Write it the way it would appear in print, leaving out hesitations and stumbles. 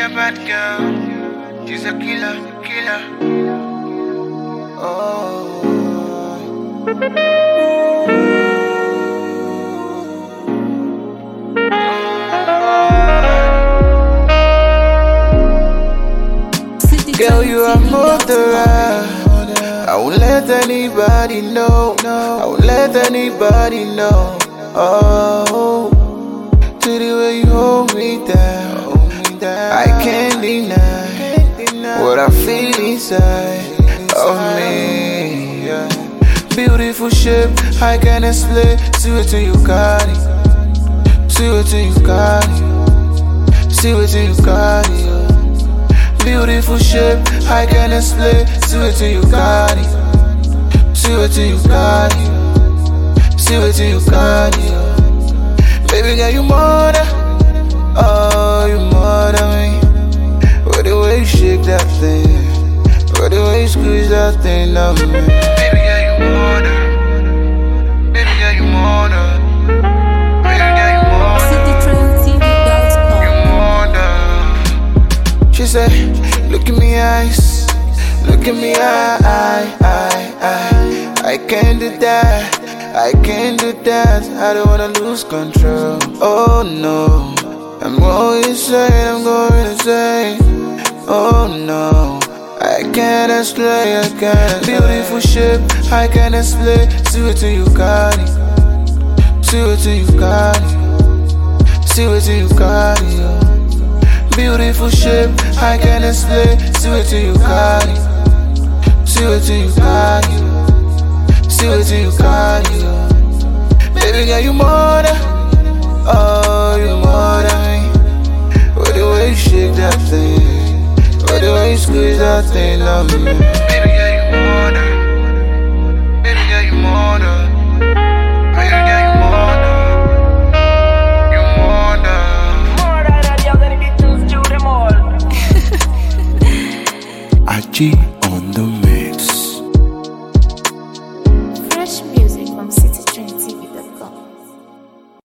bad girl. She's a killer, killer. Oh. Girl, you are murderer. I won't let anybody know. I won't let anybody know. Oh, to the way you hold me down, I can't deny what I feel inside of me. Beautiful shape, I can't explain. See it till you got it. See it till you got it. See it till you got it. Beautiful shape, I can't explain. See it till you got it. See it till you got it. See it till you got it. Baby girl, you murder. Oh, you murder me. With the way you shake that thing, with the way you squeeze that thing up me. Baby girl, you murder. Baby girl, you murder. Baby girl, you murder. You murder. She said, look in me eyes, look in me I can't do that, I can't do that. I don't wanna lose control. Oh no, I'm going insane, I'm going insane. Oh no, I can't explain, I can't. Beautiful shape, I can't explain. See it till you got it. See it till you got it. See it till you got it. Beautiful shape, I can't explain. See it till you got it. See it till you got it. See it till you got it. Baby girl, you murder. Oh, you murder me. With the way you shake that thing, with the way you squeeze that thing on me. Baby girl, you murder. Baby girl, you murder. Baby girl, you murder. You murder. More than you're gonna be too them all. Achi.